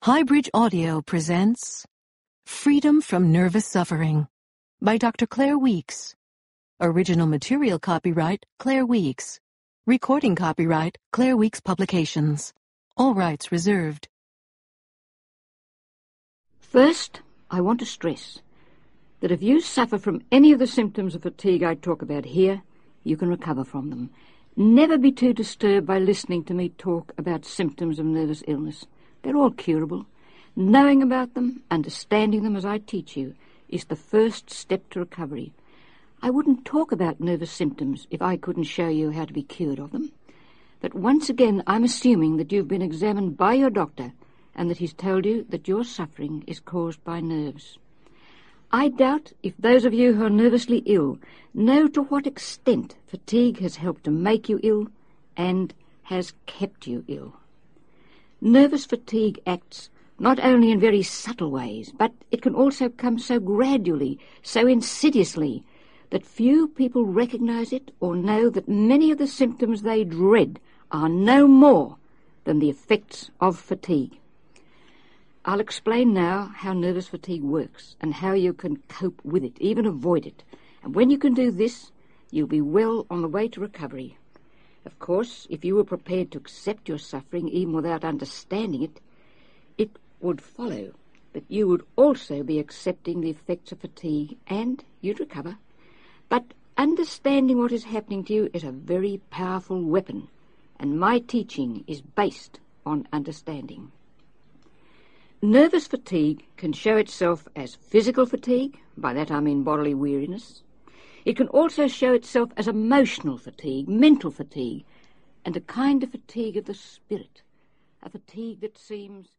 Highbridge Audio presents Freedom from Nervous Suffering by Dr. Claire Weekes. Original material copyright Claire Weekes. Recording copyright Claire Weekes Publications. All rights reserved. First, I want to stress that if you suffer from any of the symptoms of fatigue I talk about here, you can recover from them. Never be too disturbed by listening to me talk about symptoms of nervous illness. They're all curable. Knowing about them, understanding them as I teach you, is the first step to recovery. I wouldn't talk about nervous symptoms if I couldn't show you how to be cured of them. But once again, I'm assuming that you've been examined by your doctor and that he's told you that your suffering is caused by nerves. I doubt if those of you who are nervously ill know to what extent fatigue has helped to make you ill and has kept you ill. Nervous fatigue acts not only in very subtle ways, but it can also come so gradually, so insidiously, that few people recognize it or know that many of the symptoms they dread are no more than the effects of fatigue. I'll explain now how nervous fatigue works and how you can cope with it, even avoid it. And when you can do this, you'll be well on the way to recovery. Of course, if you were prepared to accept your suffering even without understanding it, it would follow that you would also be accepting the effects of fatigue and you'd recover. But understanding what is happening to you is a very powerful weapon, and my teaching is based on understanding. Nervous fatigue can show itself as physical fatigue, by that I mean bodily weariness. It can also show itself as emotional fatigue, mental fatigue, and a kind of fatigue of the spirit, a fatigue that seems